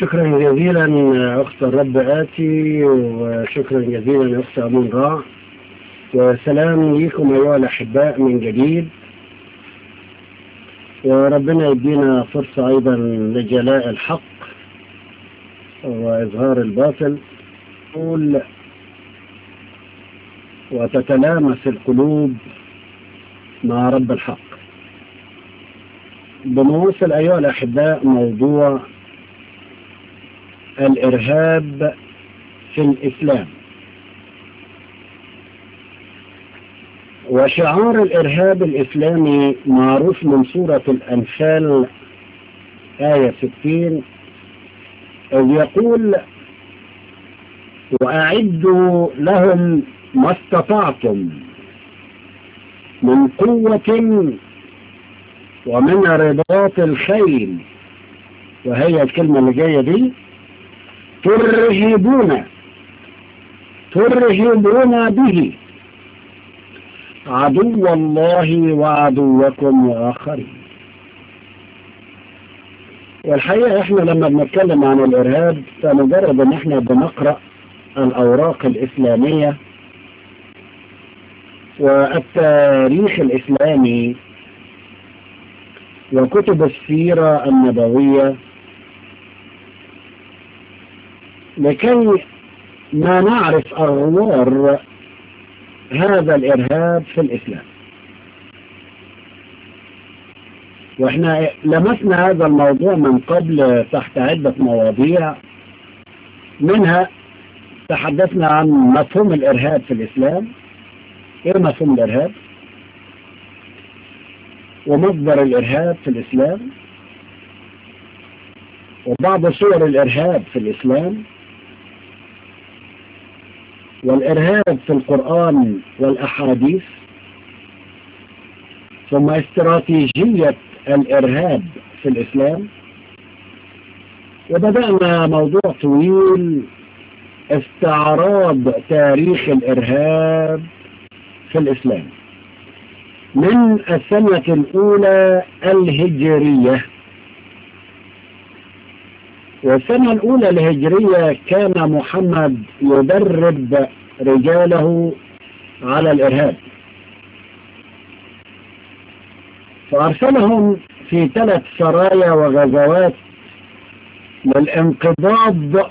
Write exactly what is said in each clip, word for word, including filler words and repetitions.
شكرا جزيلا أخت الرب آتي، وشكرا جزيلا أخت أمون راع، وسلام ليكم أيها الأحباء من جديد. وربنا يدينا فرصة أيضا لجلاء الحق وإظهار الباطل وتتلامس القلوب مع رب الحق. بنوصل أيها الأحباء موضوع الإرهاب في الإسلام، وشعار الإرهاب الإسلامي معروف من سورة الأنفال آية ستين، إذ يقول: وأعدوا لهم ما استطعتم من قوة ومن رباط الخيل. وهي الكلمة اللي جاية دي: ترهبون ترهبون به عدو الله وعدوكم وآخرين. والحقيقة احنا لما بنتكلم عن الإرهاب فمجرد ان احنا بنقرأ الأوراق الإسلامية والتاريخ الإسلامي وكتب السيرة النبوية لكي ما نعرف أغوار هذا الإرهاب في الإسلام. وإحنا لمسنا هذا الموضوع من قبل تحت عدة مواضيع، منها تحدثنا عن مفهوم الإرهاب في الإسلام، إيه مفهوم الإرهاب ومصدر الإرهاب في الإسلام، وبعض صور الإرهاب في الإسلام، والإرهاب في القرآن والأحاديث، ثم استراتيجية الإرهاب في الإسلام. وبدأنا موضوع طويل: استعراض تاريخ الإرهاب في الإسلام من السنة الأولى الهجرية. والسنة الأولى الهجرية كان محمد يدرب رجاله على الإرهاب، فأرسلهم في ثلاث سرايا وغزوات للانقضاض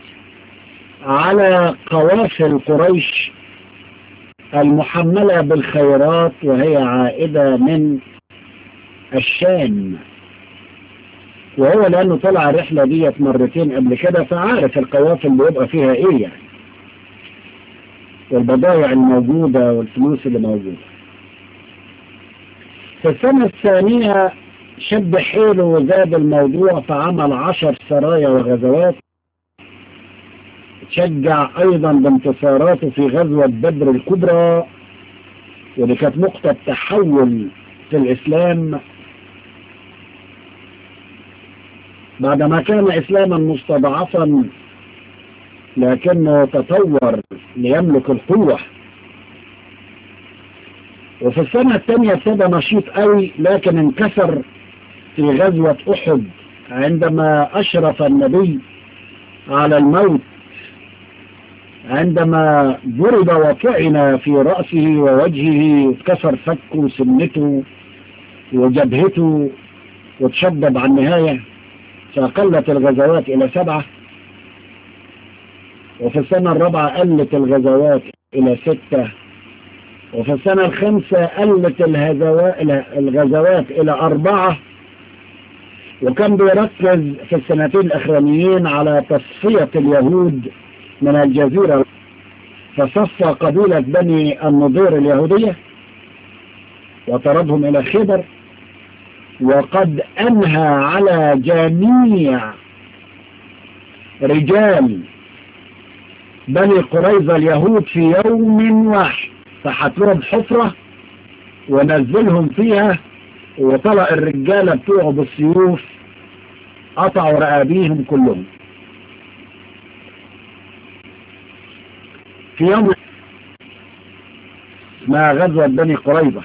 على قوافل قريش المحملة بالخيرات وهي عائدة من الشام. وهو لأنه طلع الرحلة ديت مرتين قبل كده فعارف القوافل اللي يبقى فيها ايه يعني، والبضائع الموجودة والفلوس اللي موجودة. في السنة الثانية شد حيله وزاد الموضوع فعمل عشر سرايا وغزوات، تشجع ايضا بانتصاراته في غزوة بدر الكبرى، ودي كانت نقطة تحول في الإسلام بعدما كان إسلاما مستضعفا لكنه تطور ليملك القوة. وفي السنة الثانية ابتدى نشيط قوي لكن انكسر في غزوة أحد عندما أشرف النبي على الموت، عندما ضرب وطعن في رأسه ووجهه واتكسر فكه وسنته وجبهته وتشدد عن النهاية، فقلت الغزوات إلى سبعة. وفي السنة الرابعة قلت الغزوات إلى ستة. وفي السنة الخامسة قلت الغزوات إلى أربعة. وكان بيركز في السنتين الأخرانيين على تصفية اليهود من الجزيرة، فصفى قبيلة بني النضير اليهودية وطردهم إلى خيبر. وقد أنهى على جميع رجال بني قريظة اليهود في يوم واحد، فحت لهم حفرة ونزلهم فيها وطلع الرجالة بتوعه بالسيوف قطعوا رقابيهم كلهم في يوم اسمها غزوة بني قريظة.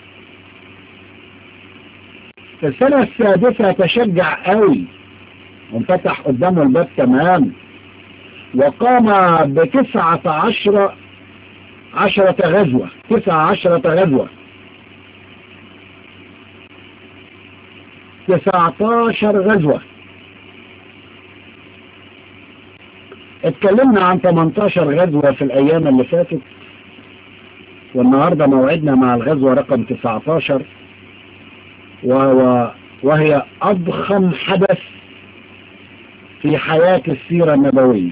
في السنة السادسة تشجع قوي وانفتح قدامه الباب تمام، وقام بتسعة عشر عشرة غزوة تسعة عشرة غزوة تسعة عشر غزوة. اتكلمنا عن ثمانية عشر غزوة في الأيام اللي فاتت، والنهاردة موعدنا مع الغزوة رقم تسعة عشر، وهو وهي أضخم حدث في حياة السيرة النبوية.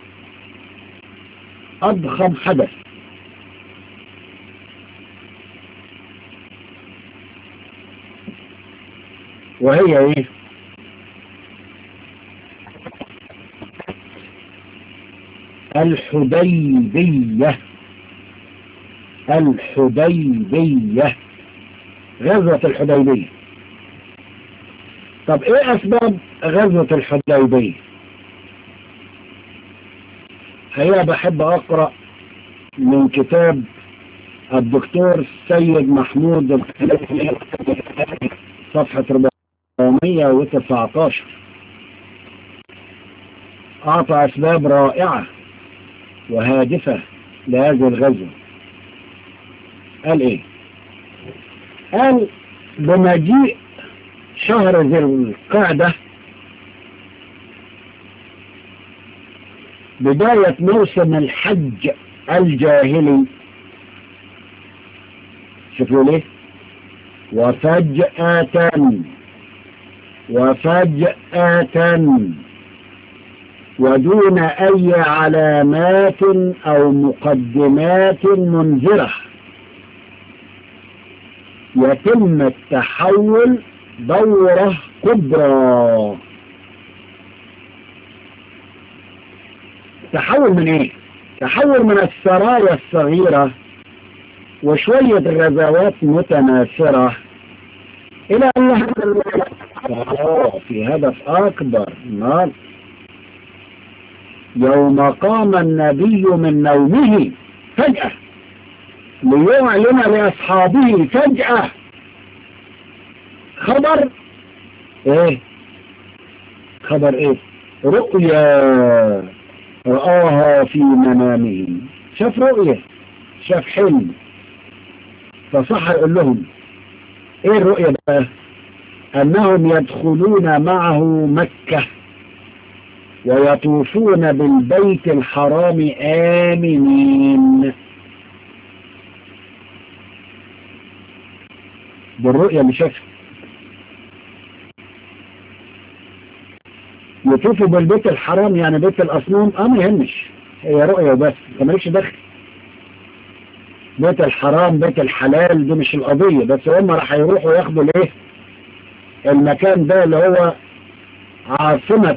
أضخم حدث. وهي ايه؟ الحديبية. الحديبية، غزوة الحديبية. طب ايه اسباب غزوة الحديبية؟ هيا بحب اقرأ من كتاب الدكتور سيد محمود صفحة أربعمائة وتسعة عشر. أعطى أسباب رائعة وهادفة لهذه الغزوة. قال إيه؟ قال بمجيء شهر ذي القعدة بداية موسم الحج الجاهلي. شوفوا ليه؟ وفجأة وفجأة ودون أي علامات أو مقدمات منذرة يتم التحول دورة كبرى. تحول من ايه؟ تحول من السرايا الصغيرة وشوية غزوات متناثرة إلى أن في هدف أكبر. نعم، يوم قام النبي من نومه فجأة ليعلن لأصحابه فجأة خبر ايه؟ خبر ايه؟ رؤيا رآها في منامه. شاف رؤيا، شاف حلم، فصح يقول لهم ايه الرؤيا بقى؟ انهم يدخلون معه مكة ويطوفون بالبيت الحرام آمنين. بالرؤيا اللي شافها يطوفوا بالبيت الحرام، يعني بيت الأصنام. اه ما يهمش، هي رؤيا وبس، مالكش دخل. بيت الحرام، بيت الحلال، دي مش القضية، بس هم راح يروحوا ياخدوا الايه؟ المكان ده اللي هو عاصمة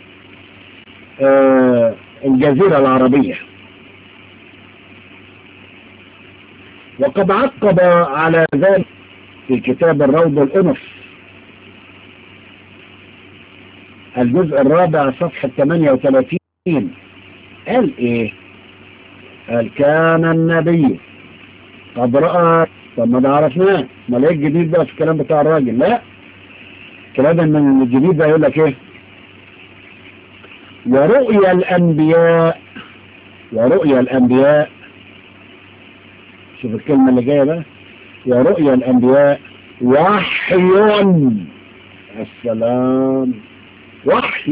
آه الجزيرة العربية. وقد عقب على ذلك في كتاب الروض الأنف الجزء الرابع صفحة ثمانية وثلاثين. قال ايه؟ قال كان النبي قد رأى. طب ما ده عرفناه، ما ليه الجديد بقى في الكلام بتاع الراجل؟ لا، الكلام من الجديد ده يقول لك ايه؟ ورؤيا الأنبياء. ورؤيا الأنبياء، شوف الكلمة اللي جاية بقى، ورؤيا الأنبياء وحي. السلام، وحي.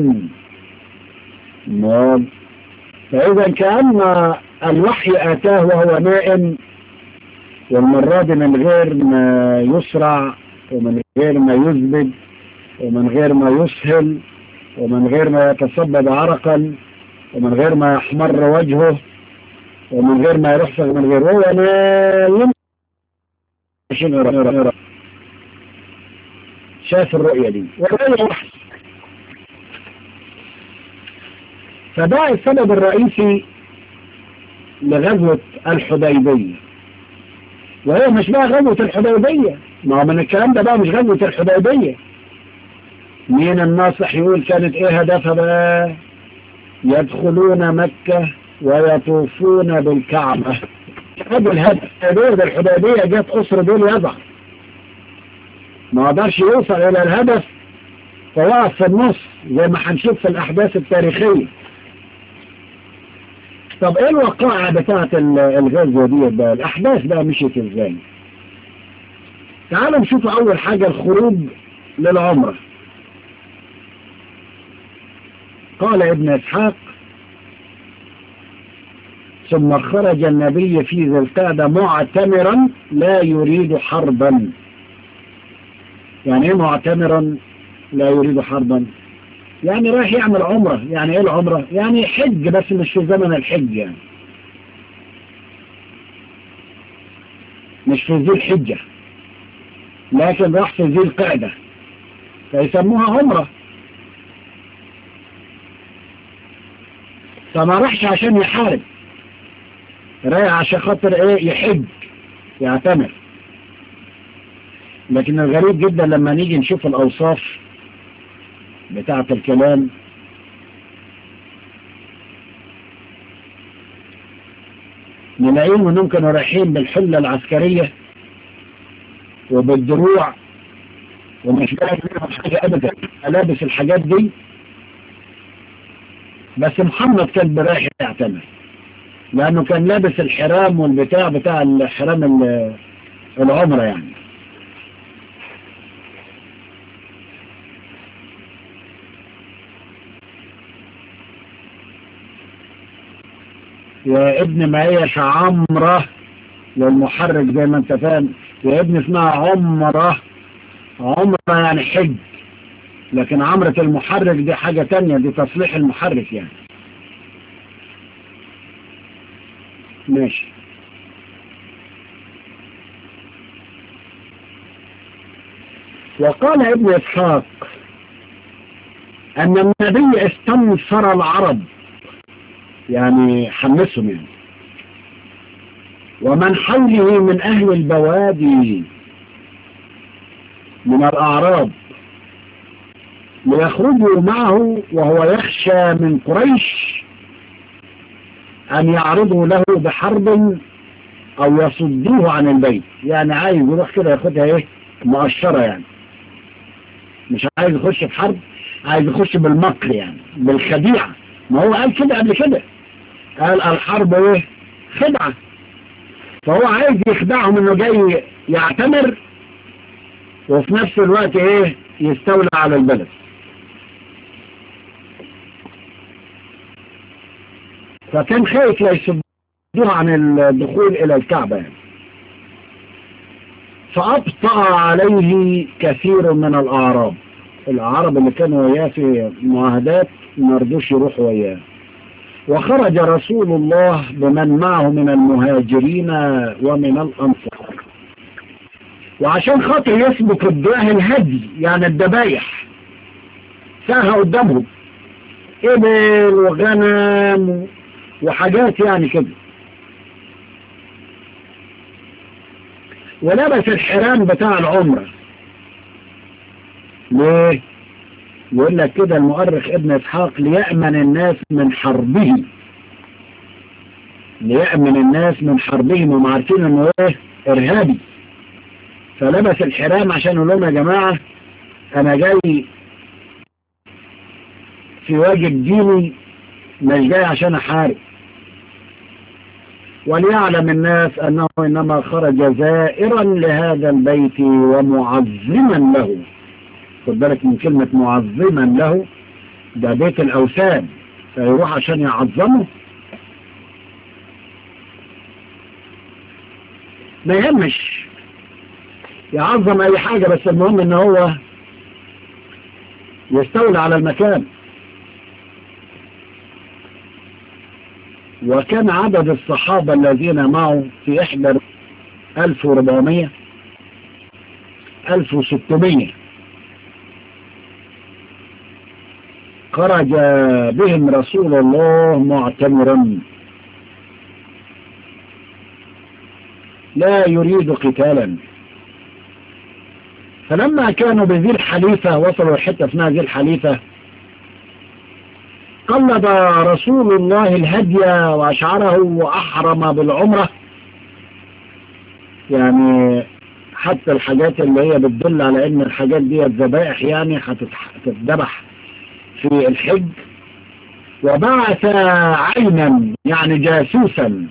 نعم، فإذا كأن الوحي آتاه وهو نائم، والمرة دي من غير ما يسرع ومن غير ما يزبد ومن غير ما يسهل ومن غير ما يتصبب عرقا ومن غير ما يحمر وجهه ومن غير ما يرفق من غير هو نايم شاف الرؤية دي ورؤية وحي. فده السبب الرئيسي لغزوة الحديبية. وهي مش بقى غزوة الحديبية، ما هو من الكلام ده بقى مش غزوة الحديبية. مين الناصح يقول كانت ايه هدفها بقى؟ يدخلون مكة ويطوفون بالكعبة. هذا الهدف. دور الحديبية جت أسر دول يضع، ما قدرش يوصل إلى الهدف فوقف في النص زي ما هنشوف في الأحداث التاريخية. طب ايه الوقائع بتاعت الغزوة دي بقى؟ الأحداث بقى مشيت ازاي؟ تعالوا نشوف أول حاجة الخروج للعمرة. قال ابن إسحاق: ثم خرج النبي في ذي القعدة معتمرا لا يريد حربا. يعني ايه معتمرا لا يريد حربا؟ يعني رايح يعمل عمرة. يعني ايه العمرة؟ يعني حج، بس مش في زمن الحج، يعني مش في ذي الحجة، لكن راح في ذي القعدة فيسموها عمرة. فما راحش عشان يحارب، رايح عشان خاطر ايه؟ يحج، يعتمر. لكن الغريب جدا لما نيجي نشوف الأوصاف بتاعة الكلام، نلاقيهم انهم كانوا رايحين بالحلة العسكرية وبالدروع، ومش لاقي منهم حاجة ابدا، لابس الحاجات دي. بس محمد كان رايح يعتمر، لانه كان لابس الحرام والبتاع بتاع الحرام العمرة يعني. يا ابن ما هيش عمرة للمحرك زي ما انت فاهم، يا ابن اسمها عمرة. عمرة يعني حج، لكن عمرة المحرك دي حاجة تانية، دي تصليح المحرك يعني. ماشي. وقال ابن إسحاق أن النبي استنصر العرب، يعني حمسهم يعني، ومن حوله من أهل البوادي من الأعراب ليخرجوا معه، وهو يخشى من قريش أن يعرضوا له بحرب أو يصدوه عن البيت. يعني عايز يروح كده ياخدها ايه؟ مؤشرة يعني، مش عايز يخش في حرب، عايز يخش بالمكر يعني، بالخديعة. ما هو قال كده قبل كده، قال الحرب ايه؟ خدعة. فهو عايز يخدعهم انه جاي يعتمر وفي نفس الوقت ايه؟ يستولى على البلد. فكان خايف لا يصدوه عن الدخول الى الكعبة يعني. فأبطأ عليه كثير من الأعراب. الأعراب اللي كانوا وياه في معاهدات ما رضوش يروحوا وياه. وخرج رسول الله بمن معه من المهاجرين ومن الأنصار، وعشان خاطر يسبق الداه الهدي يعني الذبايح، ساها قدامهم إبل وغنم وحاجات يعني كده، ولبس الحرام بتاع العمرة. ليه؟ يقول لك كده المؤرخ ابن إسحاق: ليأمن الناس من حربه. ليأمن الناس من حربهم، وما عارفين انه ايه؟ ارهابي. فلبس الحرام عشان يقول لهم يا جماعة انا جاي في واجب ديني، مش جاي عشان احارب. وليعلم الناس انه انما خرج زائرا لهذا البيت ومعظما له. خد بالك من كلمة معظما له، ده بيت الاوثان، فيروح عشان يعظمه. ما يهمش يعظم اي حاجة، بس المهم ان هو يستولى على المكان. وكان عدد الصحابة الذين معه في إحدى ألف وأربعمائة ألف وستمائة. خرج بهم رسول الله معتمرا لا يريد قتالا. فلما كانوا بذي الحليفة، وصلوا الحتة اسمها ذي الحليفة، قلد رسول الله الهدي وأشعره وأحرم بالعمرة. يعني حتى الحاجات اللي هي بتدل على ان الحاجات دي الذبائح يعني هتتذبح في الحج. وبعث عينا يعني جاسوسا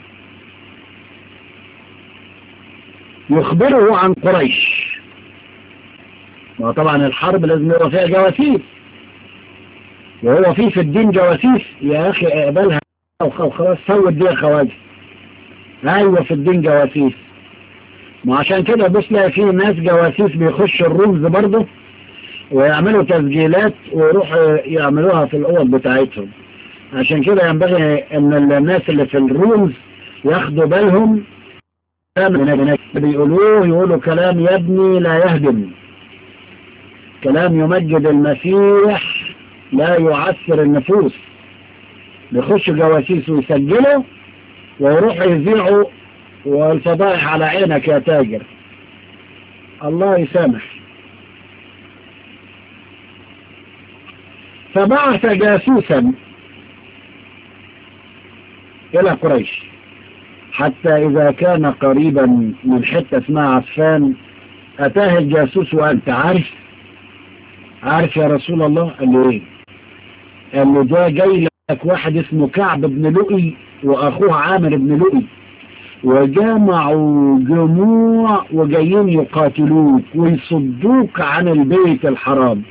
يخبره عن قريش. وطبعا الحرب لازم يبقى فيها جواسيس، وهو في في الدين جواسيس يا اخي اقبلها وخلاص سوت دي يا خواجه. ايوه في الدين جواسيس. وعشان كده بس لا في ناس جواسيس بيخشوا الرمز برضه ويعملوا تسجيلات ويروحوا يعملوها في الاوض بتاعتهم. عشان كده ينبغي ان الناس اللي في الرومز ياخدوا بالهم بيقولوه، يقولوا كلام يبني لا يهدم، كلام يمجد المسيح لا يعثر النفوس. بيخشوا جواسيس ويسجلوا ويروحوا يذيعوا والفضائح على عينك يا تاجر. الله يسامح. فبعث جاسوسا إلى قريش حتى إذا كان قريبا من حتة اسمها عفان أتاه الجاسوس وأنت عارف عارف يا رسول الله؟ قال له إيه؟ قال له ده جاي لك واحد اسمه كعب بن لؤي وأخوه عامر بن لؤي، وجمعوا جموع وجايين يقاتلوك ويصدوك عن البيت الحرام.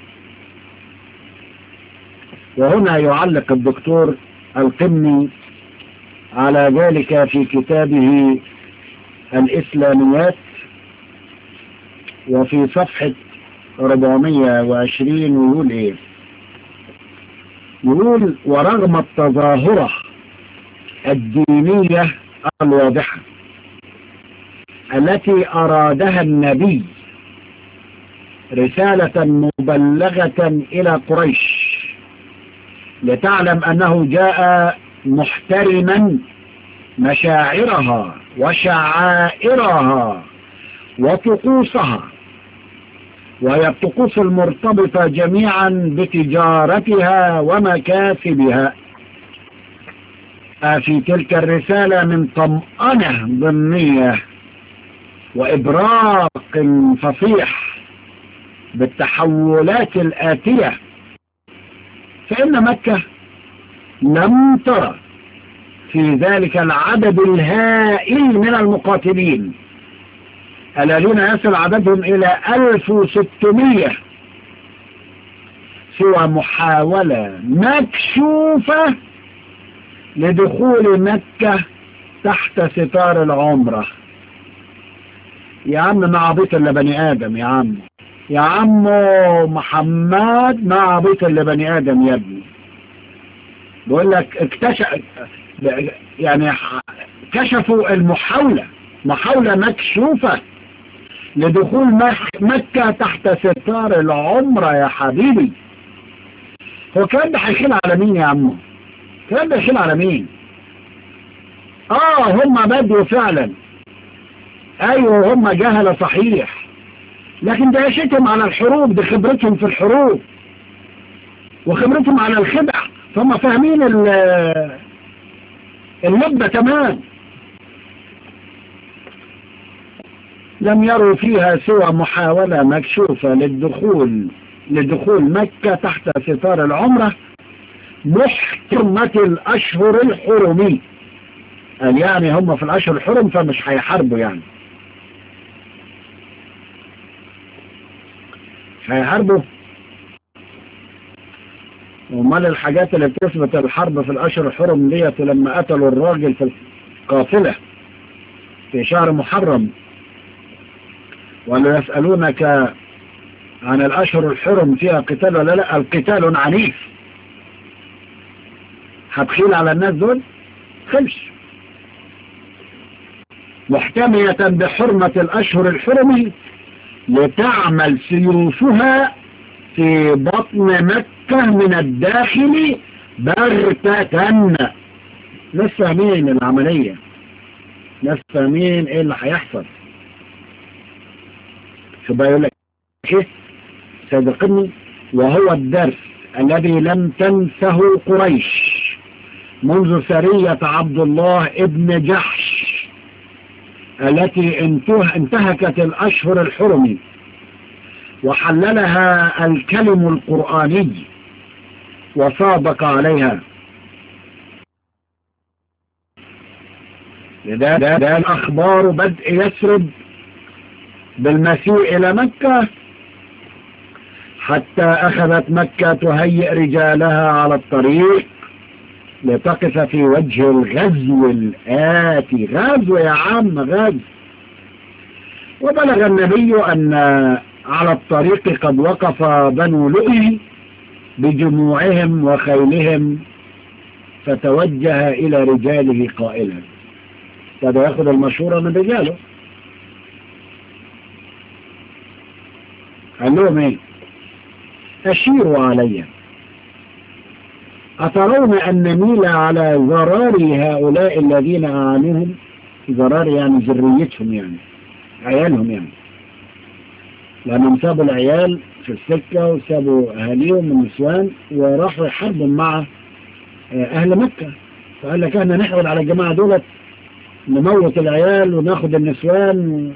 وهنا يعلق الدكتور القمي على ذلك في كتابه الإسلاميات، وفي صفحة أربعمائة وعشرين ويقول إيه؟ يقول: ورغم التظاهرة الدينية الواضحة التي أرادها النبي رسالة مبلغة إلى قريش لتعلم أنه جاء محترما مشاعرها وشعائرها وطقوسها، وهي الطقوس المرتبطة جميعا بتجارتها ومكاسبها. في تلك الرسالة من طمأنة ضمنية وإبراق فصيح بالتحولات الآتية، فإن مكة لم ترى في ذلك العدد الهائل من المقاتلين الذين يصل عددهم إلى ألف وستمائة سوى محاولة مكشوفة لدخول مكة تحت ستار العمرة. يا عم ما عبيط إلا بني آدم، يا عم يا عم محمد ما عبيط إلا بني آدم يا ابني. بقول لك اكتشف يعني كشفوا المحاولة، محاولة مكشوفة لدخول مكة تحت ستار العمرة يا حبيبي. هو كان ده هيخيل على مين يا عمو؟ كان ده هيخيل على مين؟ اه هم بدوا فعلا، ايوه هم جهلة صحيح، لكن ده عيشتهم على الحروب، ده خبرتهم في الحروب وخبرتهم على الخدع، فهم فاهمين اللبة تمام. لم يروا فيها سوى محاولة مكشوفة للدخول لدخول مكة تحت ستار العمرة محترمة الأشهر الحرمي. قال يعني هم في الأشهر الحرم فمش هيحاربوا، يعني مش هيحاربوا. ومال الحاجات اللي بتثبت الحرب في الأشهر الحرم ديت لما قتلوا الراجل في القافلة في شهر محرم، ولا يسألونك عن الأشهر الحرم فيها قتال ولا لا؟ القتال عنيف. هتخيل على الناس دول؟ خلش. محتمية بحرمة الأشهر الحرم لتعمل سيوفها في بطن مكة من الداخل بغتة. ناس فاهمين العملية، ناس فاهمين ايه اللي هيحصل. شو بقى يقول لك ايه سيد القمي؟ وهو الدرس الذي لم تنسه قريش منذ سرية عبد الله ابن جحش التي انتهكت الأشهر الحرم وحللها الكلم القرآني وصادق عليها. لذا الأخبار بدء يسرب بالمسيء إلى مكة، حتى أخذت مكة تهيئ رجالها على الطريق لتقف في وجه الغزو الآتي. غزو يا عم، غزو. وبلغ النبي أن على الطريق قد وقف بنو لؤي بجموعهم وخيلهم، فتوجه إلى رجاله قائلا، هذا يأخذ المشورة من رجاله، قال لهم ايه؟ أشيروا علي، أترون أن نميل على ذراري هؤلاء الذين أعانوهم؟ ذراري يعني ذريتهم، يعني عيالهم، يعني لأنهم سابوا العيال في السكة وسابوا أهاليهم النسوان وراحوا يحاربوا مع أهل مكة. فقال لك احنا نحول على الجماعة دولت، نموت العيال وناخد النسوان،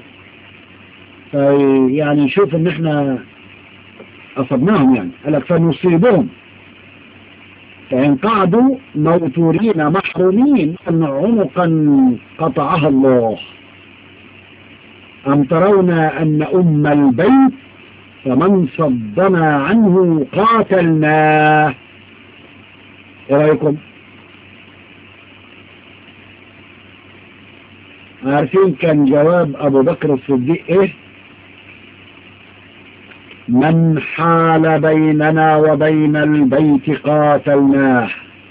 يعني نشوف ان احنا أصبناهم. يعني قال لك فنصيبهم فإن قعدوا موتورين محرومين أن عنقا قطعها الله، أم ترون أن أم البيت فمن صدنا عنه قاتلناه. ايه رأيكم؟ عارفين كان جواب أبو بكر الصديق ايه؟ من حال بيننا وبين البيت قاتلناه.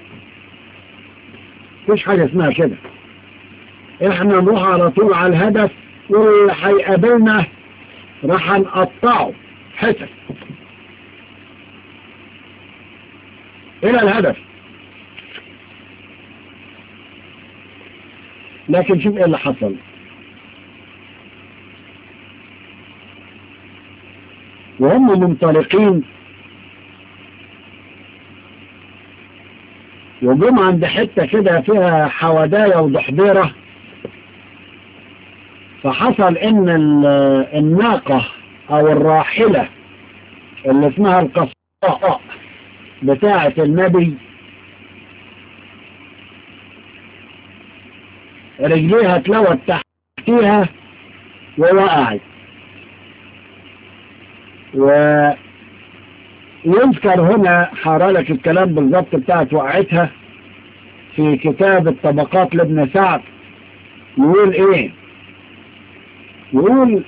مفيش حاجة اسمها كده، احنا نروح على طول على الهدف، واللي هيقابلنا راح نقطعه حتت الى الهدف. لكن شوف ايه اللي حصل. وهم منطلقين وجم عند حتة كده فيها حوداية وضحضيرة، فحصل ان الناقة او الراحلة اللي اسمها القصاء بتاعة النبي رجليها اتلوت تحتيها ووقعت. ويذكر هنا حرالك الكلام بالضبط بتاعت وقعتها في كتاب الطبقات لابن سعد. يقول ايه؟ يقول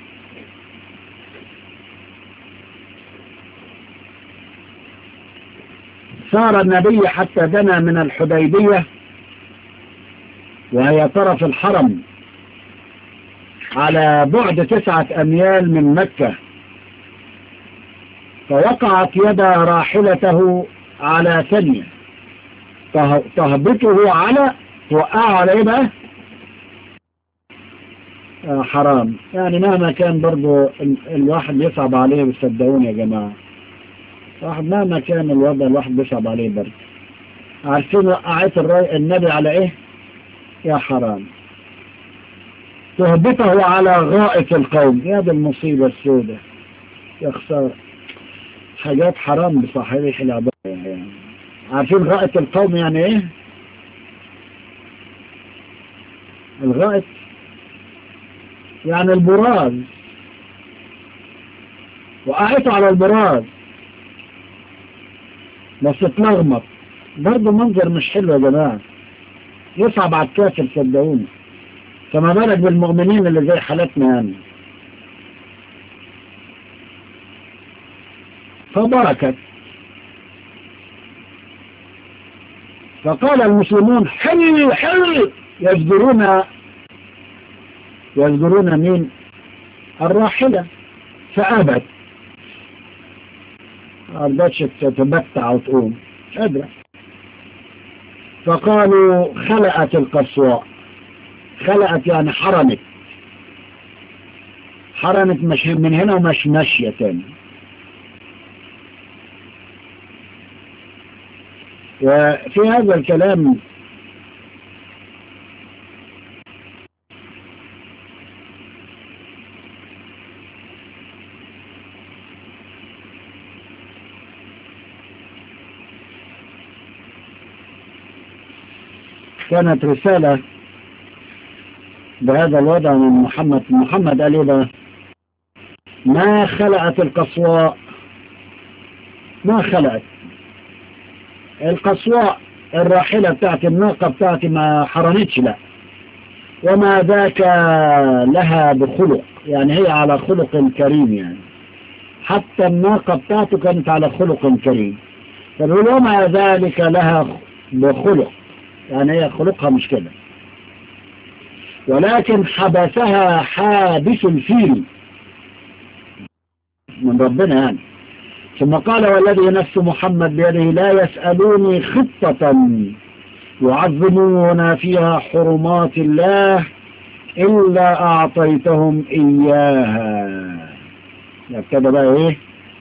سار النبي حتى دنا من الحديبية وهي طرف الحرم على بعد تسعة أميال من مكة، فوقعت يد راحلته على ثانية تهبطه على توقعه على ايه بقى؟ آه حرام. يعني مهما كان برضو الواحد يصعب عليه، بتصدقوني يا جماعة، واحد مهما كان الوضع الواحد بيصعب عليه برضو. عارفين وقعت النبي على ايه؟ يا حرام، تهبطه على غائط القوم. يا دي المصيبة السوداء، يا خسارة، حاجات حرام بصحيح العبادة. يعني عارفين غائط القوم يعني ايه؟ الغائط يعني البراز، وقعته على البراز بس اتلغمط. برضه منظر مش حلو يا جماعة، يصعب على الكافر صدقوني، فما بالك بالمؤمنين اللي زي حالتنا يعني. فبركت، فقال المسلمون حل حل، يزجرون يزجرون مين؟ الراحلة، فأبت، ما رضتش تتبتع وتقوم، مش قادرة. فقالوا خلقت القصواء. خلقت يعني حرمت، حرمت مش من هنا ومش ماشية تاني. وفي هذا الكلام كانت رسالة بهذا الوضع من محمد. محمد قال ايه بقى؟ ما خلقت القصواء، ما خلقت القصواء الراحلة بتاعت الناقة بتاعتي ما حرمتش، لا، وما ذاك لها بخلق، يعني هي على خلق كريم، يعني حتى الناقة بتاعته كانت على خلق كريم. فبيقول وما ذلك لها بخلق، يعني هي خلقها مش كده، ولكن حبسها حابس الفيل من ربنا يعني. ثم قال والذي نفس محمد بيده لا يسألوني خطة يعظمون فيها حرمات الله إلا أعطيتهم إياها. ابتدى بقى إيه؟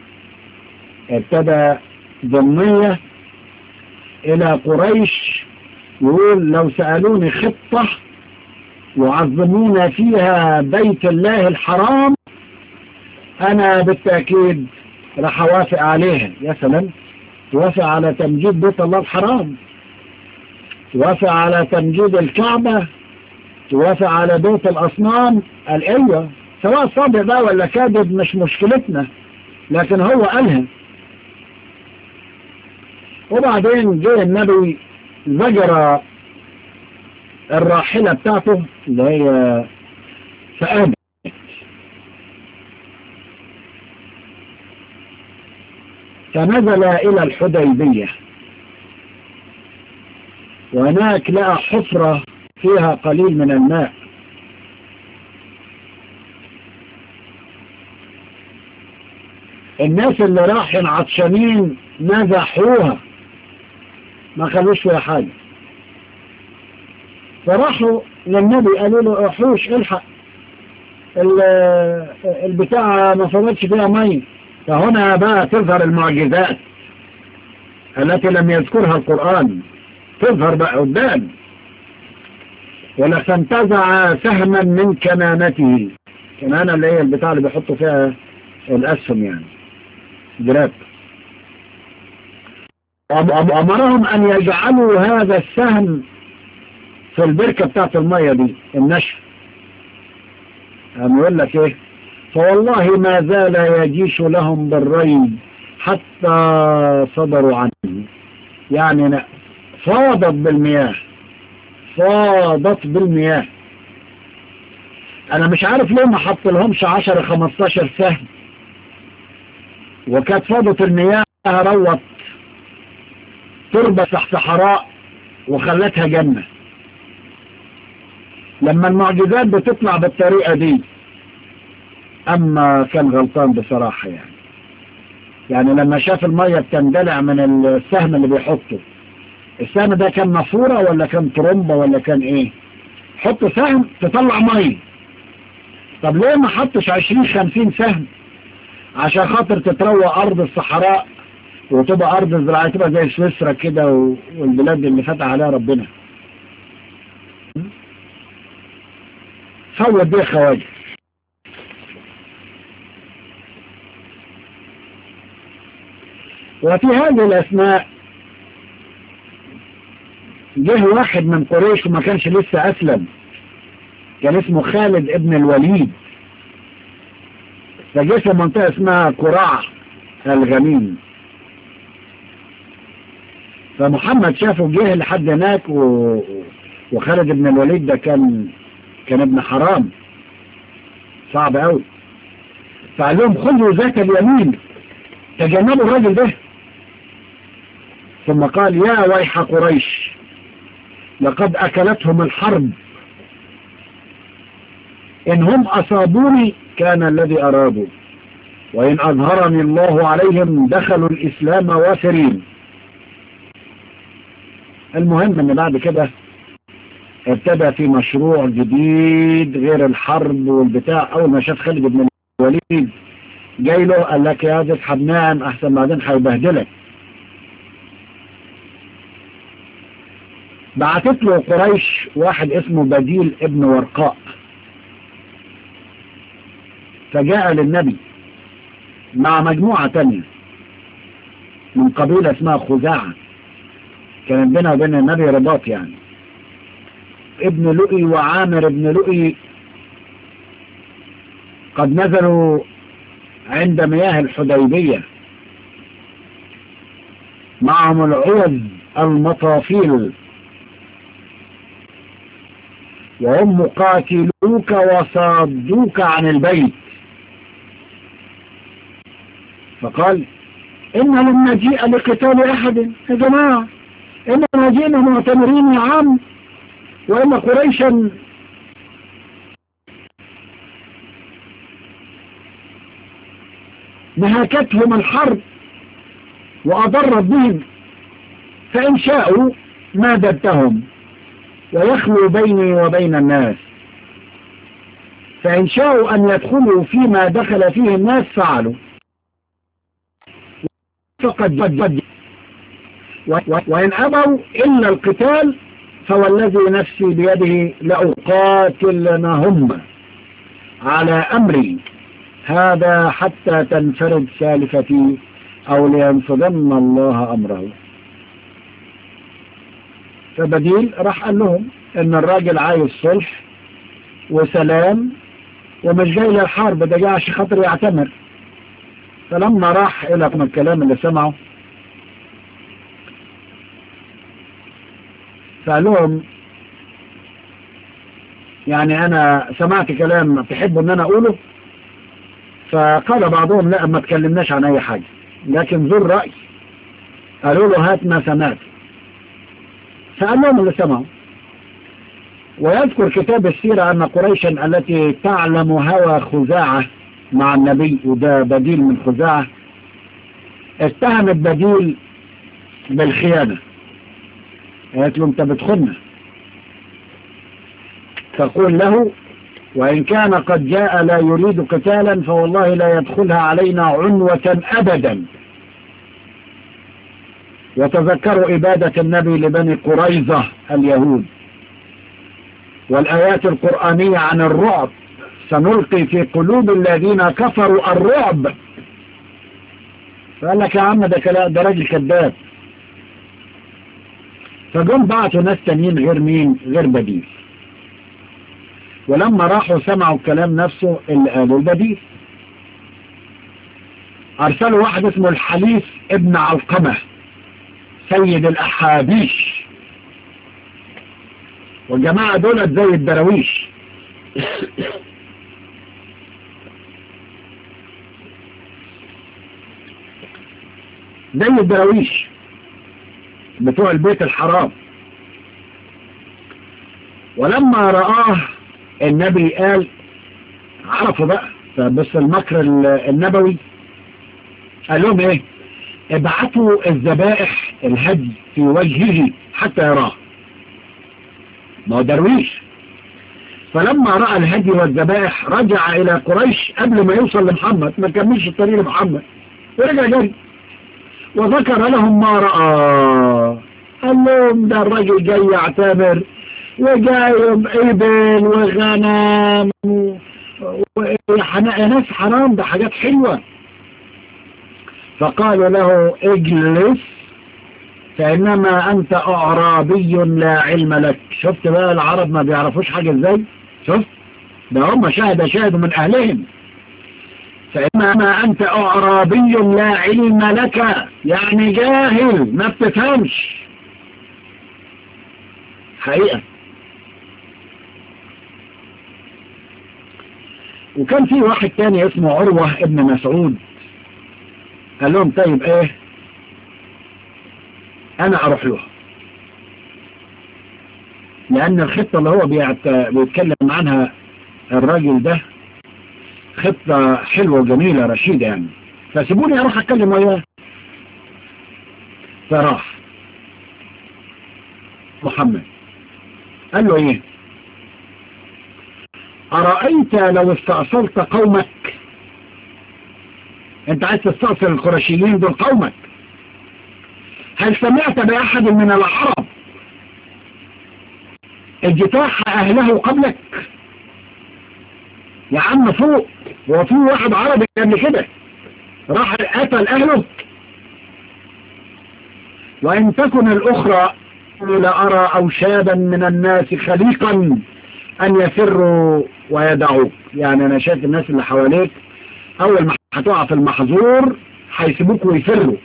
ابتدى ضمنية إلى قريش، يقول لو سألوني خطة يعظمون فيها بيت الله الحرام أنا بالتأكيد راح أوافق عليها. يا سلام، توافق على تمجيد بيت الله الحرام، توافق على تمجيد الكعبة، توافق على بيت الأصنام. قال ايوه، سواء صادق بقى ولا كاذب مش مشكلتنا، لكن هو قالها. وبعدين جه النبي زجر الراحلة بتاعته اللي هي فقامت، فنزل إلى الحديبية، وهناك لقى حفرة فيها قليل من الماء، الناس اللي راحين عطشانين نزحوها ما خلوش فيها حاجة، فراحوا للنبي قالوا له احوش الحق البتاع ما فضلش فيها مية. فهنا بقى تظهر المعجزات التي لم يذكرها القرآن، تظهر بقى قدام. ولفانتزع سهما من كنانته، كنانة اللي هي البتاع اللي بيحطوا فيها الأسهم يعني جراب، أمرهم أن يجعلوا هذا السهم في البركة بتاعت المية دي النشف. هم يقول لك ايه؟ فوالله ما زال يجيش لهم بالريب حتى صدروا عنه، يعني فاضت بالمياه، فاضت بالمياه. انا مش عارف ليه ما حط لهمش عشرة خمستاشر سهم، وكانت فاضت المياه روت تربة صحراء وخلتها جنة. لما المعجزات بتطلع بالطريقة دي اما كان غلطان بصراحة يعني. يعني لما شاف المية بتندلع من السهم اللي بيحطه، السهم ده كان نافورة ولا كان ترمبة ولا كان ايه؟ حط سهم تطلع مية. طب ليه ما حطش عشرين خمسين سهم عشان خاطر تتروى ارض الصحراء وتبقى ارض زراعية، تبقى زي سويسرا كده والبلاد اللي فتح عليها ربنا. فوت بيه خواجر. وفي هذه الأثناء جه واحد من قريش وما كانش لسه أسلم، كان اسمه خالد ابن الوليد، فجه في منطقة اسمها قراع الغميم. فمحمد شافه جه لحد هناك، و... وخالد ابن الوليد ده كان كان ابن حرام صعب قوي. فقال لهم خذوا ذات اليمين، تجنبوا الراجل ده. ثم قال يا ويح قريش لقد أكلتهم الحرب، إن هم أصابوني كان الذي أرادوا، وإن أظهرني الله عليهم دخلوا الإسلام وافرين. المهم أن بعد كده ابتدى في مشروع جديد غير الحرب والبتاع. أول ما شاف خالد بن الوليد جاي له قال لك يا تسحب نعم أحسن بعدين هيبهدلك. بعتت له قريش واحد اسمه بديل ابن ورقاء، فجاء للنبي مع مجموعة تانية من قبيلة اسمها خزاعة، كان بينها وبين النبي رباط يعني. ابن لؤي وعامر ابن لؤي قد نزلوا عند مياه الحديبية، معهم العوز المطافيل، وهم مقاتلوك وصادوك عن البيت. فقال إن لم نجيء لقتال أحد يا جماعة، إننا جئنا معتمرين يا عم، وإن قريشا نهكتهم الحرب وأضرت بهم، فإن شاءوا مادتهم ويخلوا بيني وبين الناس، فإن شاءوا أن يدخلوا فيما دخل فيه الناس فعلوا، فقد جد، وإن أبوا إلا القتال فوالذي نفسي بيده لأقاتلنهم على أمري هذا حتى تنفرد سالفتي أو لينفذن الله أمره. فبديل راح قال لهم إن الراجل عايز صلح وسلام ومش جاي للحرب، ده جاي عشان خاطر يعتمر. فلما راح إلى الكلام اللي سمعه فقال لهم يعني أنا سمعت كلام تحبوا أن أنا أقوله؟ فقال بعضهم لا ما تكلمناش عن أي حاجة، لكن ذو الرأي قالوا له هات ما سمعت. فقال لهم اللي سمعوا. ويذكر كتاب السيرة أن قريشا التي تعلم هوى خزاعة مع النبي، وده بديل من خزاعة، اتهمت بديل بالخيانة، قالت له انت بتخوننا. تقول له وإن كان قد جاء لا يريد قتالا فوالله لا يدخلها علينا عنوة أبدا. وتذكروا إبادة النبي لبني قريظة اليهود، والآيات القرآنية عن الرعب، سنلقي في قلوب الذين كفروا الرعب. فقال لك يا عم ده كلام، ده راجل كذاب. فجم بعتوا ناس تانيين غير مين؟ غير بديل. ولما راحوا سمعوا الكلام نفسه اللي قالوا البديل، أرسلوا واحد اسمه الحليف ابن علقمة سيد الأحابيش، والجماعة دولت زي الدراويش زي الدراويش بتوع البيت الحرام. ولما رآه النبي قال عرفوا بقى، بس المكر النبوي قال لهم ايه؟ ابعتوا الذبائح الهدي في وجهه حتى يراه. ما هو درويش. فلما رأى الهدي والذبائح رجع إلى قريش قبل ما يوصل لمحمد، ما كملش الطريق لمحمد، ورجع جري وذكر لهم ما رأى. قال لهم ده الراجل جاي يعتبر وجايب إبل وغنم وناس حرام، ده حاجات حلوة. فقالوا له اجلس فإنما أنت أعرابي لا علم لك. شفت بقى العرب ما بيعرفوش حاجة ازاي؟ شفت ده هم شاهد شاهدوا من أهلهم. فإنما أنت أعرابي لا علم لك، يعني جاهل ما بتفهمش حقيقة. وكان في واحد تاني اسمه عروة ابن مسعود قال لهم طيب ايه انا اروح له، لان الخطة اللي هو بيتكلم عنها الراجل ده خطة حلوة وجميلة رشيدة يعني، فسيبوني اروح اتكلم وياه. فراح محمد قال له ايه؟ أرأيت لو استأصلت قومك؟ انت عايز تستأصل القرشيين دول قومك، هل سمعت بأحد من العرب اجتاح أهله قبلك؟ يا عم فوق، وفي واحد عربي قبل كده راح قتل أهله؟ وإن تكن الأخرى لأرى أوشادا من الناس خليقا أن يفروا ويدعوك. يعني أنا شايف الناس اللي حواليك أول ما هتقع في المحظور هيسيبوك ويفروا.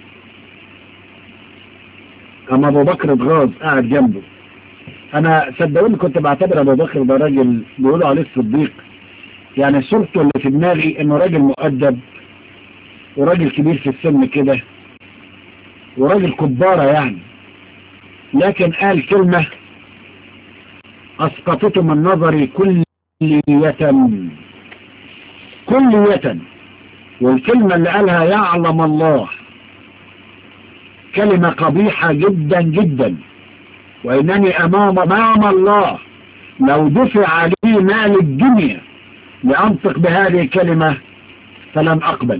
أما أبو بكر اتغاظ قاعد جنبه. أنا صدقوني كنت بعتبر أبو بكر ده راجل بيقولوا عليه الصديق، يعني صورته اللي في دماغي إنه راجل مؤدب وراجل كبير في السن كده وراجل كبارة يعني، لكن قال كلمة أسقطته من نظري كلية كلية. والكلمة اللي قالها يعلم الله كلمة قبيحة جدا جدا، وإنني أمام أمام الله لو دفع علي مال الدنيا لأنطق بهذه الكلمة فلن أقبل.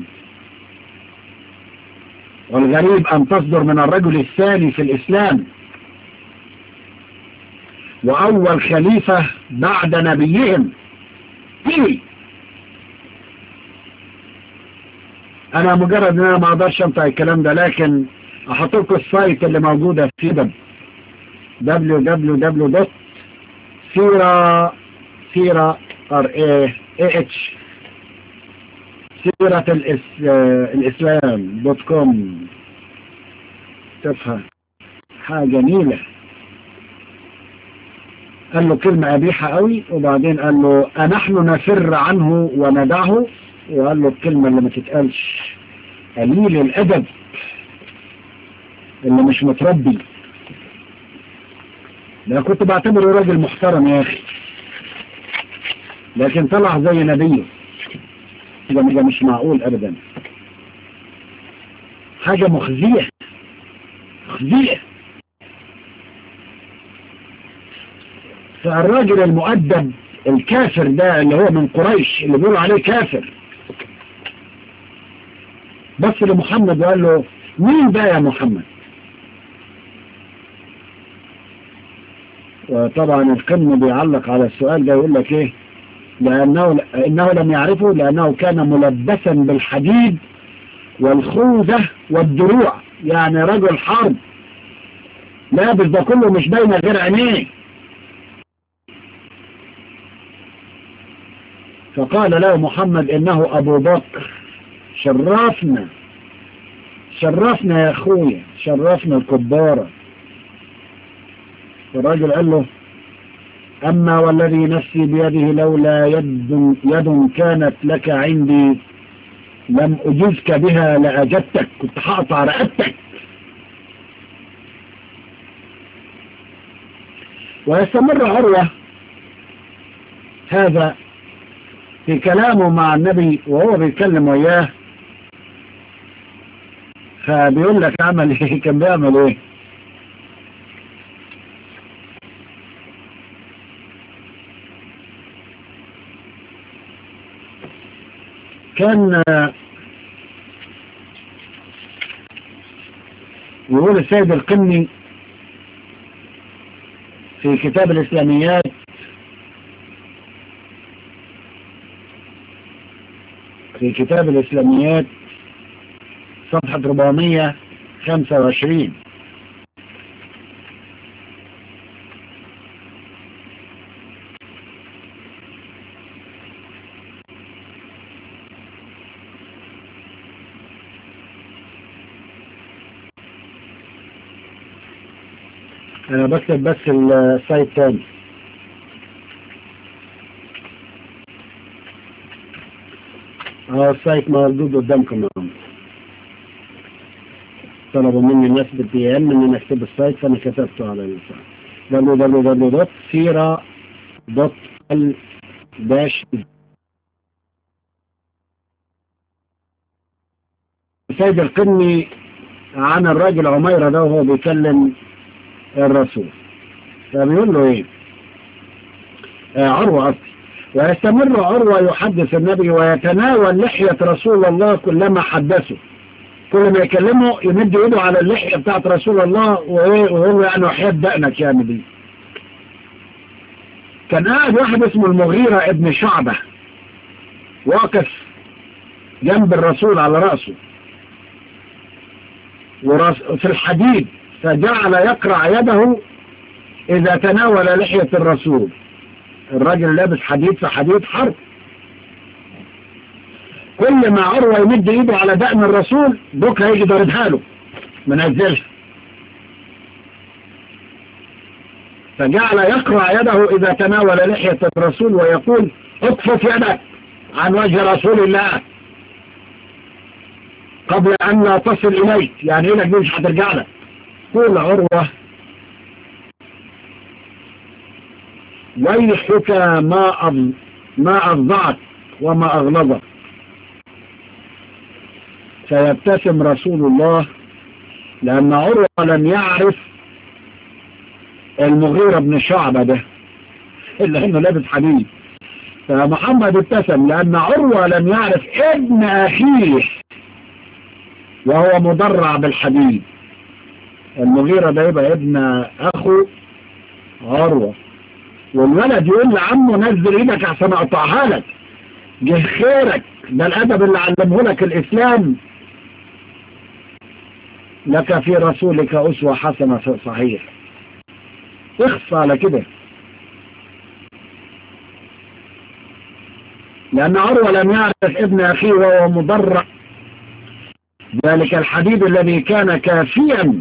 والغريب أن تصدر من الرجل الثاني في الإسلام وأول خليفة بعد نبيهم فيه. أنا مجرد أن أنا ما أقدرش أنطق الكلام ده، لكن أحط لكم السايت اللي موجودة في دبليو دبليو دبليو دوت سيرة سيرة ار اي اتش سيرة الإسلام دوت كوم. تفهم حاجة جميلة. قال له كلمة قبيحة قوي، وبعدين قال له أنحن نفر عنه وندعه، وقال له الكلمة اللي ما تتقالش قليل الأدب اللي مش متربي. ده كنت بعتبره راجل محترم يا أخي، لكن طلع زي نبيه. ده مش معقول أبدا، حاجة مخزية مخزية. فالراجل المؤدب الكافر ده اللي هو من قريش اللي بيقولوا عليه كافر بص لمحمد وقال له مين ده يا محمد؟ وطبعا القمة بيعلق على السؤال ده يقول لك ايه؟ لأنه إنه لم يعرفه لأنه كان ملبسا بالحديد والخوذة والدروع، يعني رجل حرب لابس ده كله مش باينه غير عينيه. فقال له محمد إنه أبو بكر. شرفنا شرفنا يا أخويا، شرفنا الكبارة. الراجل قال له أما والذي نفسي بيده لولا يد, يد كانت لك عندي لم أجزك بها لأجدتك، كنت هقطع رقبتك. ويستمر عروة هذا في كلامه مع النبي وهو بيتكلم وياه، فبيقول لك عمل ايه؟ كان بيعمل ايه؟ كان يقول السيد القمي في كتاب الإسلاميات في كتاب الإسلاميات صفحة أربعمية وخمسة وعشرين أنا بكتب بس السايت تاني. اه السايت موجود قدامكم اهو. طلبوا مني الناس بالدي ام ان انا اكتب السايت فانا كتبته على السايت دبليو دبليو دبليو دوت سيرة دوت ال داش. السيد القمي عن الراجل عميرة ده وهو بيكلم الرسول فبيقول له ايه؟ آه عروة أصلي. ويستمر عروة يحدث النبي ويتناول لحية رسول الله كلما حدثه، كل ما يكلمه يمد ايده على اللحية بتاعت رسول الله ويقول له يعني وحياة دقنك يا نبي. كان قاعد واحد اسمه المغيرة ابن شعبة واقف جنب الرسول على رأسه وفي الحديد فجعل يقرع يده إذا تناول لحية الرسول. الراجل لابس حديد في حديد حرب، كل ما عروة يمد ايده على دقن الرسول بوك هيجي ضاربها له منزلها. فجعل يقرع يده إذا تناول لحية الرسول ويقول اكفف يدك عن وجه رسول الله قبل أن لا تصل إليك، يعني إليك دي مش هترجع لك. قول عروة ويحك ما أض... ما أضعت وما أغلظت. فيبتسم رسول الله لأن عروة لم يعرف المغيرة بن شعبة ده إلا إنه لابس حديد. فمحمد ابتسم لأن عروة لم يعرف ابن أخيه وهو مدرع بالحديد. المغيرة ده يبقى ابن أخو عروة، والولد يقول لعمه نزل ايدك عشان اقطعها لك، جه خيرك، ده الادب اللي علمه لك الاسلام، لك في رسولك اسوة حسنة صحيح. اخصى على كده، لان عروة لم يعرف ابن اخيه وهو مضرع ذلك الحديد الذي كان كافيا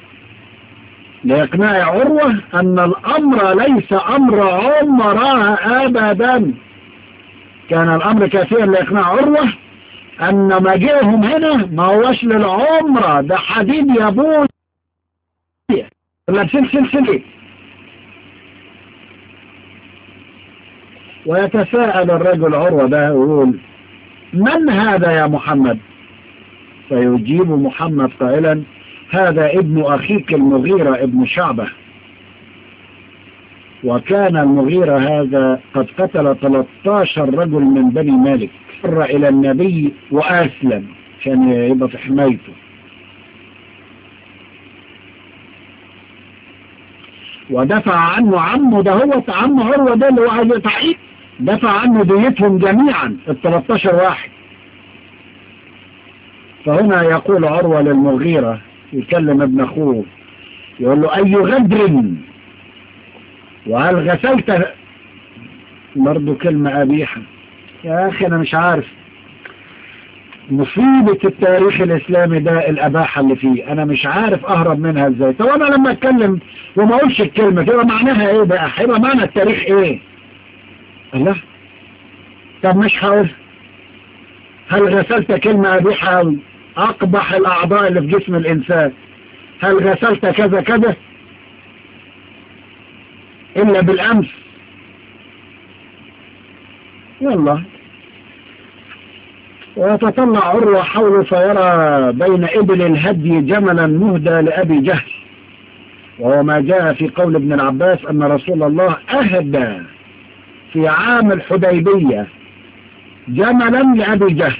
لإقناع عروة أن الأمر ليس أمر عمره أبدا. كان الأمر كافيا لإقناع عروة أن مجيئهم هنا ما هوش للعمرة، ده حديد يا ابوي لابسين سلسلة. ويتساءل الرجل عروة ده يقول من هذا يا محمد؟ فيجيب محمد قائلا هذا ابن أخيك المغيرة ابن شعبة. وكان المغيرة هذا قد قتل ثلاثة عشر رجل من بني مالك، فر إلى النبي وأسلم عشان يبقى في حمايته. ودفع عنه عمه ده، هو عم عروة ده اللي هو عايز يتعيد، دفع عنه ديتهم جميعا ال ثلاثة عشر واحد. فهنا يقول عروة للمغيرة، يكلم ابن أخوه يقول له أي غدر وهل غسلت؟ برضو كلمة قبيحة يا أخي. أنا مش عارف مصيبة التاريخ الإسلامي ده الأباحة اللي فيه، أنا مش عارف أهرب منها إزاي. طب أنا لما أتكلم وما أقولش الكلمة تبقى معناها إيه بقى؟ هيبقى معنى التاريخ إيه؟ الله، طب مش هقول هل غسلت كلمة قبيحة أوي، أقبح الأعضاء اللي في جسم الإنسان، هل غسلت كذا كذا إلا بالأمس؟ والله. ويتطلع عروة حوله فيرى بين إبل الهدي جملا مهدى لأبي جهل، وهو ما جاء في قول ابن العباس أن رسول الله أهدى في عام الحديبية جملا لأبي جهل.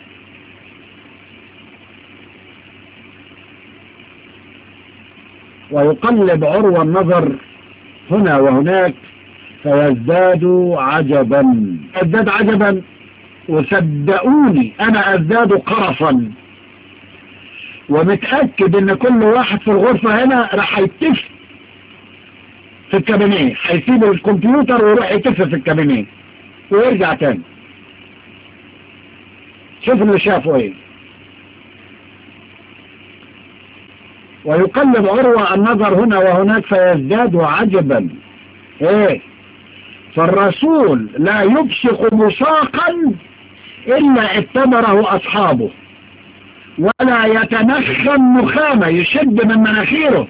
ويقلب عروة النظر هنا وهناك فيزداد عجبا، ازداد عجبا، وصدقوني انا ازداد قرفا، ومتأكد ان كل واحد في الغرفة هنا راح يتف في الكابينيه، هيسيب الكمبيوتر ويروح يتف في الكابينيه ويرجع تاني. شوف اللي شافه ايه. ويقلب عروة النظر هنا وهناك فيزداد عجبا. ايه؟ فالرسول لا يبصق بصاقا الا اتبره اصحابه، ولا يتنخم نخامة، يشد من مناخيره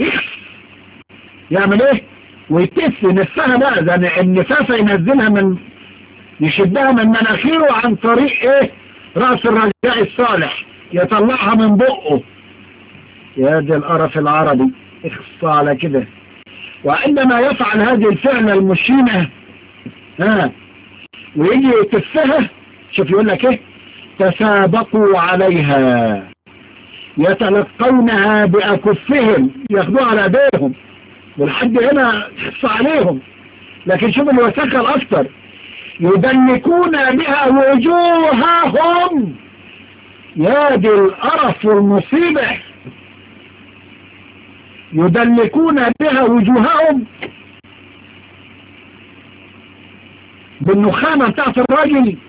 يعمل ايه؟ ويتف نفسها بقى، ده النفاسة ينزلها من يشدها من مناخيره عن طريق ايه؟ رأس الرجاء الصالح، يطلعها من بقه. يا دي القرف العربي، اخصى على كده. وعندما يفعل هذه الفعلة المشينة ها ويجي يتفها، شوف يقول لك ايه؟ تسابقوا عليها يتلقونها بأكفهم، ياخدوها على ايديهم، والحد هنا اخصى عليهم. لكن شوف الوساخة الاكثر، يدنكون بها وجوههم. يا دي القرف والمصيبة. يدلكون بها وجوههم بالنخامة بتاعت الراجل.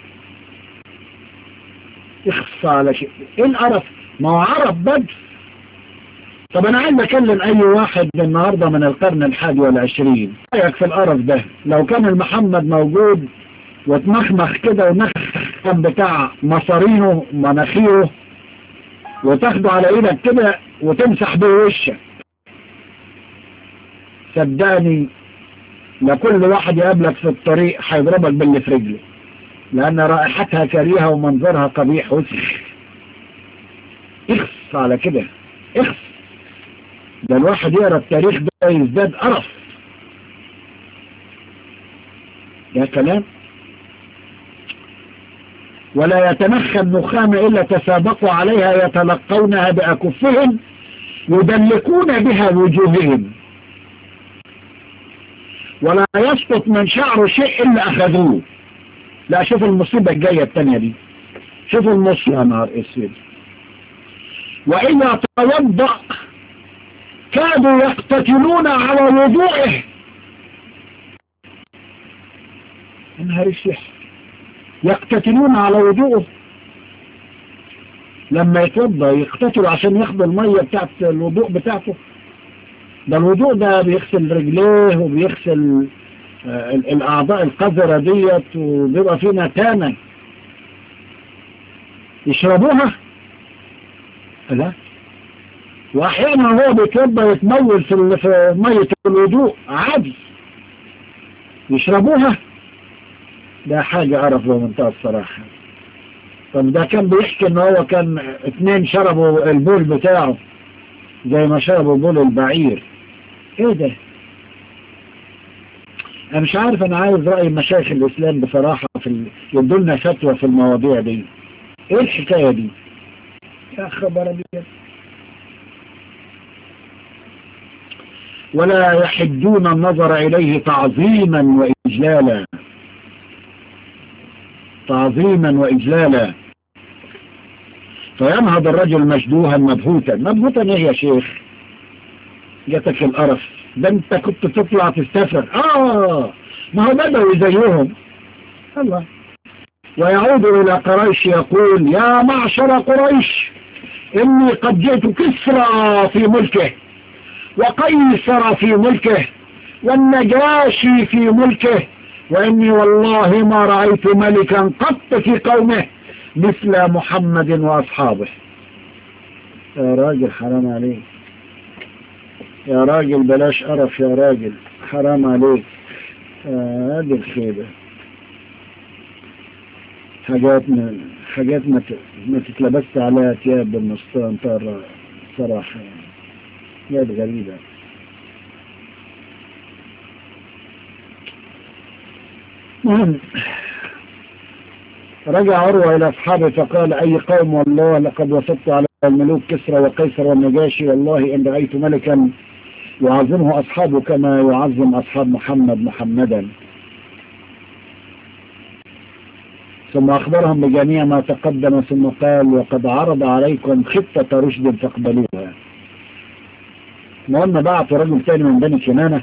اخص على شيء، ايه القرف؟ ما هو عرف بدر. طب انا عايز اكلم اي واحد النهاردة من القرن الحادي والعشرين، رايك في القرف ده؟ لو كان المحمد موجود وتمخمخ كده ونخم بتاع مصارينه مناخيره وتاخده على ايدك كده وتمسح به وشك، صدقني لكل واحد يقابلك في الطريق هيضربك باللي في رجله، لان رائحتها كريهة ومنظرها قبيح وسخ. اخص على كده، اخص. ده الواحد يقرأ التاريخ ده يزداد قرف. ده كلام. ولا يتنخى النخام إلا تسابقوا عليها يتلقونها بأكفهم يدلكون بها وجوههم ولا يسقط من شعره شيء إلا أخذوه. لا، شوف المصيبة الجاية التانية دي، شوف المصيبة. يا نهار اسود. وإذا توضأ كادوا يقتتلون على وضوئه. نهار اسود، يقتتلون على وضوءه. لما يتوضا يقتتلوا عشان ياخدوا المية بتاعت الوضوء بتاعته. ده الوضوء ده بيغسل رجليه وبيغسل آه الأعضاء القذرة ديت وبيبقى فيه نتانة. يشربوها؟ لا. وأحيانا هو بيتوضا يتمول في, في مية الوضوء عادي. يشربوها؟ ده حاجة قرف بمنتهى الصراحة. طب ده كان بيحكي ان هو كان اتنين شربوا البول بتاعه زي ما شربوا بول البعير. ايه ده؟ انا مش عارف. انا عايز رأي مشايخ الاسلام بصراحة في ال... يدولنا فتوى في المواضيع دي. ايه الحكاية دي يا خبر ابيض؟ ولا يحدون النظر اليه تعظيما واجلالا، تعظيما وإجلالا. فينهض الرجل مشدوها مبهوتا. مبهوتا ايه يا شيخ؟ جاتك القرف ده؟ انت كنت تطلع تستفر. اه ما هو بدوي زيهم. الله. ويعود الى قريش يقول يا معشر قريش اني قد جئت كسرى في ملكه وقيصر في ملكه والنجاشي في ملكه، وإني والله ما رأيت ملكا قط في قومه مثل محمد وأصحابه. يا راجل حرام عليك، يا راجل بلاش قرف، يا راجل حرام عليك. هذه الخيبة حاجات ما حاجات ما ما تتلبست عليها ثياب بالمستوى صراحة. حاجات غريبة. مهم. رجع عروة إلى أصحابه فقال أي قوم والله لقد وصدت على الملوك كسرى وقيصر والنجاشي، والله إن رأيت ملكا يعظمه أصحابه كما يعظم أصحاب محمد محمدا. ثم أخبرهم بجميع ما تقدم ثم قال وقد عرض عليكم خطة رشد فاقبلوها. المهم بعثوا رجل ثاني من بني كنانة،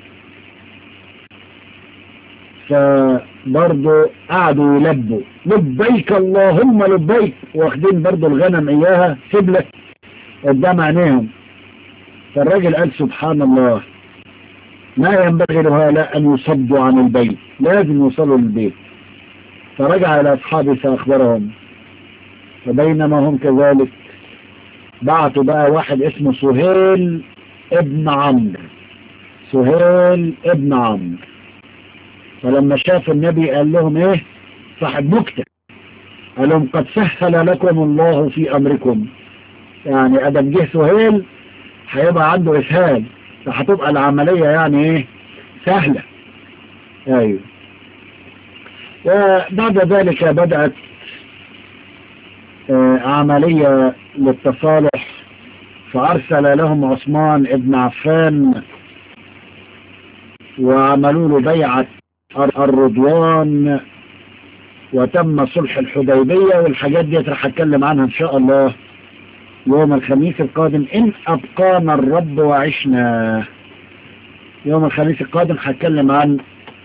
فبرضه قعدوا يلبوا لبيك اللهم لبيك، واخدين برضه الغنم اياها سبلة قدام عينيهم. فالراجل قال سبحان الله ما ينبغي لهؤلاء ان يصدوا عن البيت، لازم يوصلوا للبيت. فرجع الى اصحابه فاخبرهم، فبينما هم كذلك بعتوا بقى واحد اسمه سهيل ابن عمرو. سهيل ابن عمرو. فلما شاف النبي قال لهم ايه؟ صاحب نكتة، قال لهم قد سهل لكم الله في امركم. يعني ادم جه سهيل هيبقى عنده اسهال، فهتبقى العملية يعني ايه؟ سهلة. ايوه. وبعد ذلك بدأت آه عملية للتصالح، فارسل لهم عثمان ابن عفان وعملوا له بيعة الرضوان وتم صلح الحديبية. والحاجات دي راح اتكلم عنها ان شاء الله يوم الخميس القادم إن أبقانا الرب وعشنا. يوم الخميس القادم هتكلم عن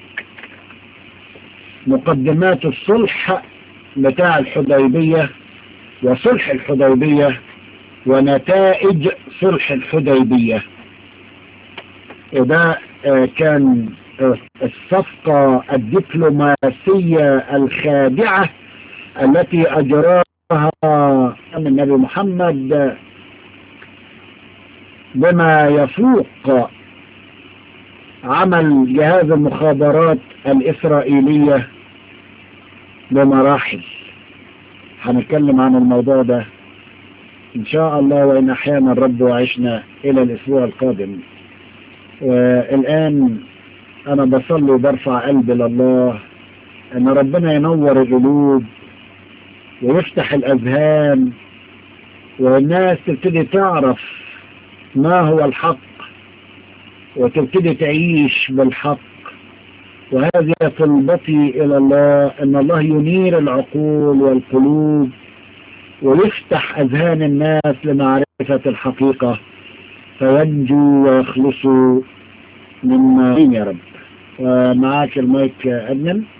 مقدمات الصلح بتاع الحديبية وصلح الحديبية ونتائج صلح الحديبية. وده كان الصفقة الدبلوماسية الخادعة التي أجراها النبي محمد بما يفوق عمل جهاز المخابرات الإسرائيلية بمراحل. هنتكلم عن الموضوع ده إن شاء الله وإن أحيانا الرب وعشنا إلى الأسبوع القادم. والآن أنا بصلي وبرفع قلبي لله أن ربنا ينور القلوب ويفتح الأذهان والناس تبتدي تعرف ما هو الحق وتبتدي تعيش بالحق. وهذه طلبتي إلى الله أن الله ينير العقول والقلوب ويفتح أذهان الناس لمعرفة الحقيقة فينجوا ويخلصوا من يا رب. ومعاك المايك أدمن.